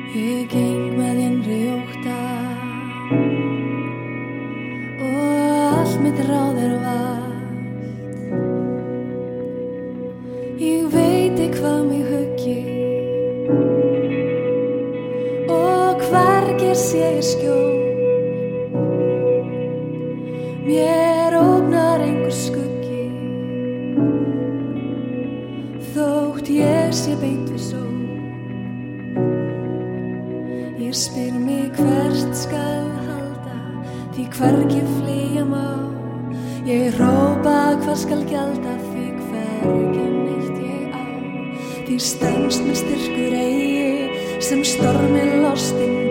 Ég geng með innri ótta og allt mitt ráð valt. Ég veit hvað mig huggi og hvergi sé ég skjól. Mér ógnar einhver skuggi þótt ég sé beint við sól. Ég spyr mig hvert skal halda, því hvergi flýja má. Ég hrópa hvað skal gjalda, því hvergi neitt ég á. Því stenst mér styrkur eigi sem stormi lostinn